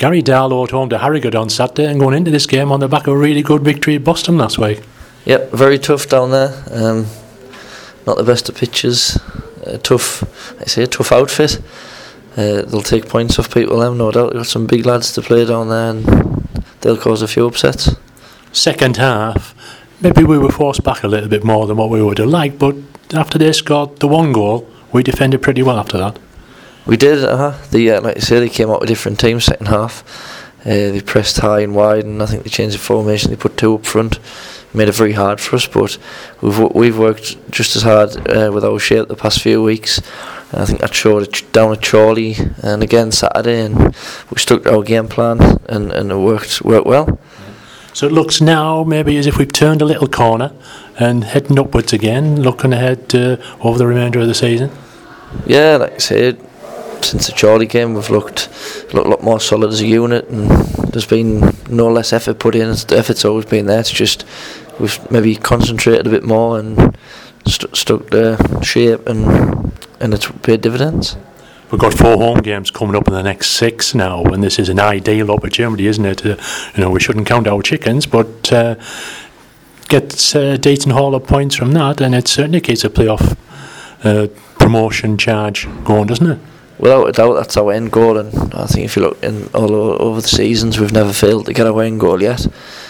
Gary Darlow at home to Harrogate on Saturday and going into this game on the back of a really good victory at Boston last week. Yep, very tough down there. Not the best of pitches. Tough outfit. They'll take points off people, no doubt. They've got some big lads to play down there and they'll cause a few upsets. Second half, maybe we were forced back a little bit more than what we would have liked, but after they scored the one goal, we defended pretty well after that. We did, like you say, they came out with different teams second half. They pressed high and wide, and I think they changed the formation. They put two up front, made it very hard for us. But we've worked just as hard with our shape the past few weeks. And I think that showed it down at Chorley and again Saturday, and we stuck to our game plan, and it worked well. So it looks now maybe as if we've turned a little corner and heading upwards again, looking ahead over the remainder of the season. Yeah, like I said, since the Chorley game we've looked a lot more solid as a unit, and there's been no less effort put in. The effort's always been there. It's just we've maybe concentrated a bit more and stuck to shape, and it's paid dividends. We've got 4 home games coming up in the next 6 now, and this is an ideal opportunity, isn't it? We shouldn't count our chickens, but get a decent haul of points from that, and it certainly keeps a playoff promotion charge going, doesn't it? Without a doubt, that's our end goal, and I think if you look in all over the seasons, we've never failed to get our end goal yet.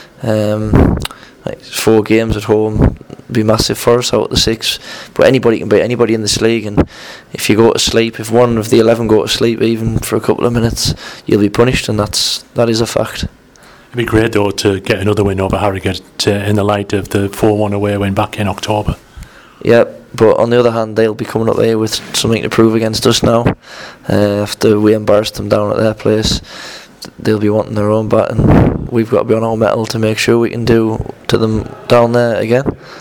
4 games at home be massive for us out of the 6, but anybody can beat anybody in this league, and if you go to sleep, if one of the 11 go to sleep even for a couple of minutes, you'll be punished, and that is a fact. It'd be great though to get another win over Harrogate in the light of the 4-1 away win back in October. Yeah, but on the other hand, they'll be coming up there with something to prove against us now. After we embarrassed them down at their place, they'll be wanting their own bat, and we've got to be on our mettle to make sure we can do to them down there again.